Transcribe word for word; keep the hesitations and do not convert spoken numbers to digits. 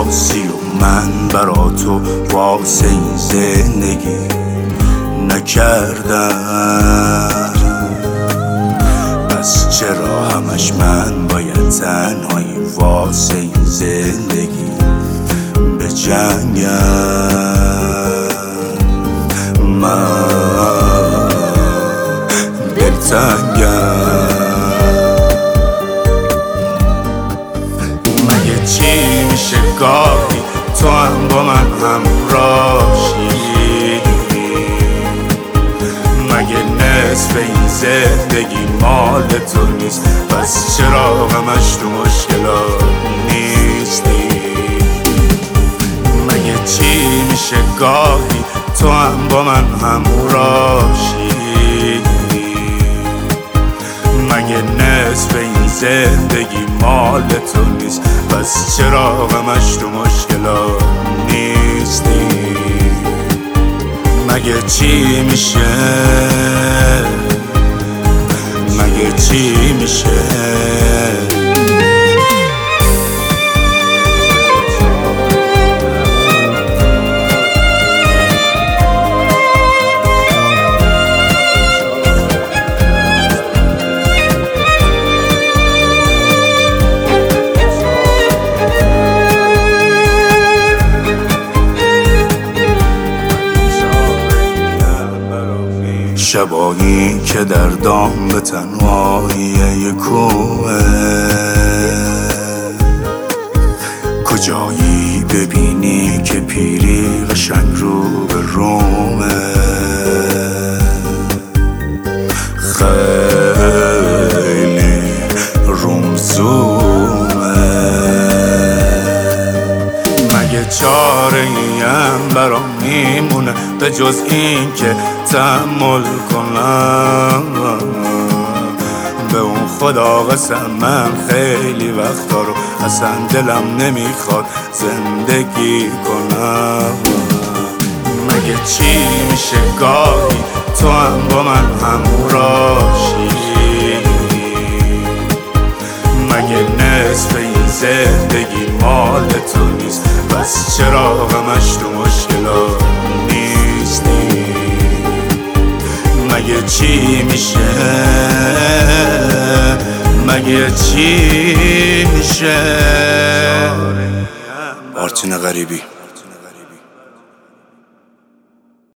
راضی و من برا تو واسه این زندگی نکردم، پس چرا همش من باید تنهایی واسه این زندگی بجنگم؟ من دلتنگم. مگه چی میشه گاهی تو هم با من همراشی؟ مگه نصف این زندگی مال تو نیست؟ پس چرا همش تو مشکلات نیستی؟ مگه چی میشه گاهی تو هم با من همراشی؟ مگه نصف این زندگی مال تو نیست؟ پس چرا همش تو مشکلات نیستی؟ مگه چی میشه؟ مگه چی میشه؟ شبایی که در دام به تنهایی یک کوه، کجایی ببینی که پیری قشنگ رو به رومه، خیلی رومزومه. مگه چاره ایم برام میمونه به جز این که تحمل کنم؟ به اون خدا قسم من خیلی وقتا رو اصلا دلم نمیخواد زندگی کنم. مگه چی میشه گاهی تو هم با من همراشی؟ مگه نصف این زندگی مال تو نیست؟ پس چرا همش تو مشکلات نیستی؟ مگه چی میشه؟ مگه چی میشه؟ آرتین غریبی.